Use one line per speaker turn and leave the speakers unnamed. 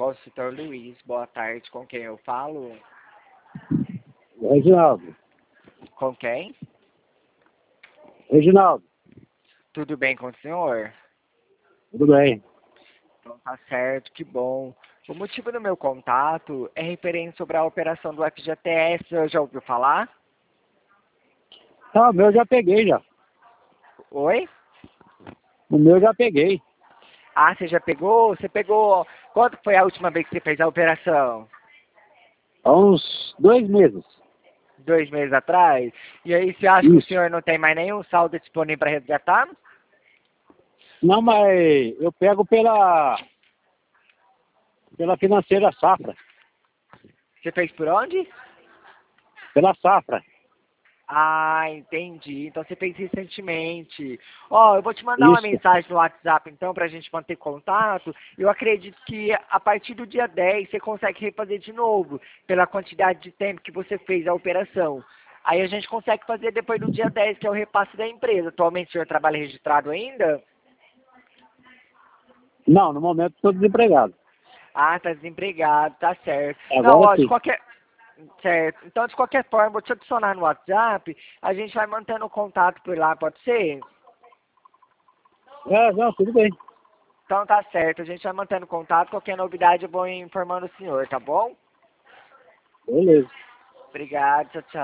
consultor Luiz. Boa tarde, com quem eu falo?
Reginaldo.
Com quem?
Reginaldo,
Tudo bem com o senhor?
tudo bem?
Então tá certo, que bom. O motivo do meu contato é referente sobre a operação do FGTS, você já ouviu falar?
Tá, o meu eu já peguei já.
Oi?
O meu eu já peguei.
Ah, você já pegou? Você pegou... Quando foi a última vez que você fez a operação?
Há uns 2 meses.
2 meses atrás? E aí, você acha que o
Isso.
senhor não tem mais nenhum saldo disponível para resgatar?
Não, mas eu pego pela financeira Safra.
Você fez por onde?
Pela Safra.
Ah, entendi. Então você fez recentemente. Ó, eu vou te mandar uma
Isso.
mensagem no WhatsApp então pra gente manter contato. Eu acredito que a partir do dia 10 você consegue refazer de novo, pela quantidade de tempo que você fez a operação. Aí a gente consegue fazer depois do dia 10, que é o repasse da empresa. Atualmente o senhor trabalha registrado ainda?
Não, no momento estou desempregado.
Ah, tá desempregado, tá certo. Não,
Agora
ó, de
sim.
qualquer... Certo. Então, de qualquer forma, vou te adicionar no WhatsApp, a gente vai mantendo contato por lá, pode ser?
Não, tudo bem.
Então tá certo, a gente vai mantendo contato, qualquer novidade eu vou informando o senhor, tá bom?
Beleza.
Obrigado, tchau, tchau.